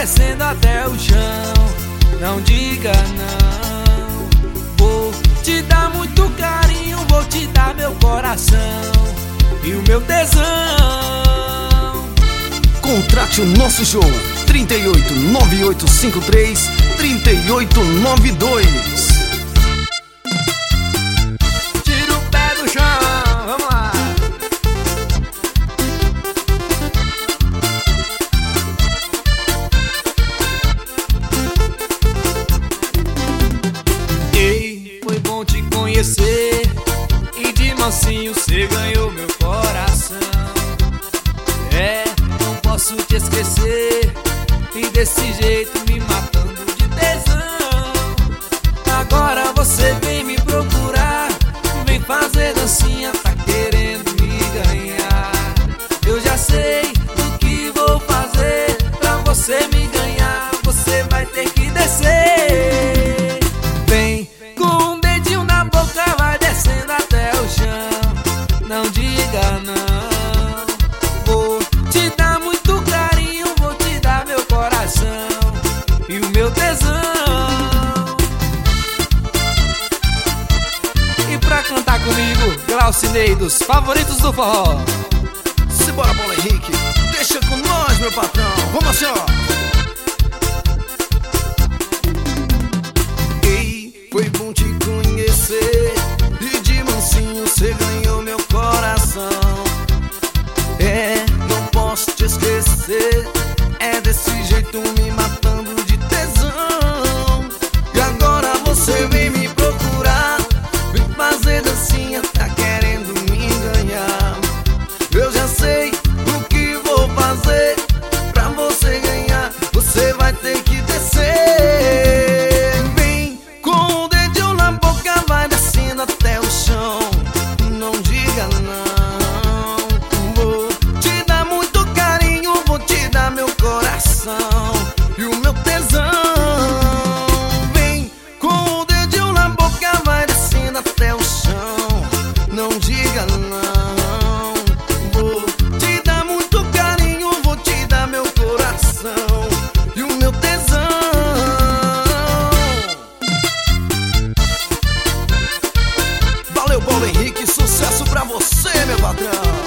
descendo até o chão. Não diga não. Vou te dar muito carinho, vou te dar meu coração e o meu tesão. Contrate o nosso show 38 9853 3892. Tira o pé do chão, vamos lá. Ei, foi bom te conhecer e de mansinho cê ganhou meu coração. É, não posso te esquecer e desse jeito me matando de tesão. Agora você vem me procurar, vem fazer dancinha, tá querendo me ganhar. Eu já sei o que vou fazer pra você me ganhar. Você vai ter que descer. Vem com um dedinho na boca, vai descendo até o chão. Não diga não. Vou te dar muito carinho, vou te dar meu coração e o meu tesão. E pra cantar comigo, Glaucinei dos favoritos do forró. Simbora, Paulo Henrique, deixa com nós, meu patrão. Vamos assim, ó. Ei, foi bom te conhecer e de mansinho cê ganhou meu coração. É, não posso te esquecer, é desse jeito me matando de tesão. E agora você vem me procurar, vem fazer dancinha, tá querendo me ganhar. Eu já sei o que vou fazer pra você ganhar. Você vai ter que descer. Vem com o dedinho na boca, vai descendo até o chão. Não diga não. Vou te dar muito carinho, vou te dar meu coração e o meu tesão. Vem com o dedinho na boca, vai descendo até o chão. Não diga não. Vou te dar muito carinho, vou te dar meu coração e o meu tesão. Valeu, Paulo Henrique, sucesso pra você, meu patrão.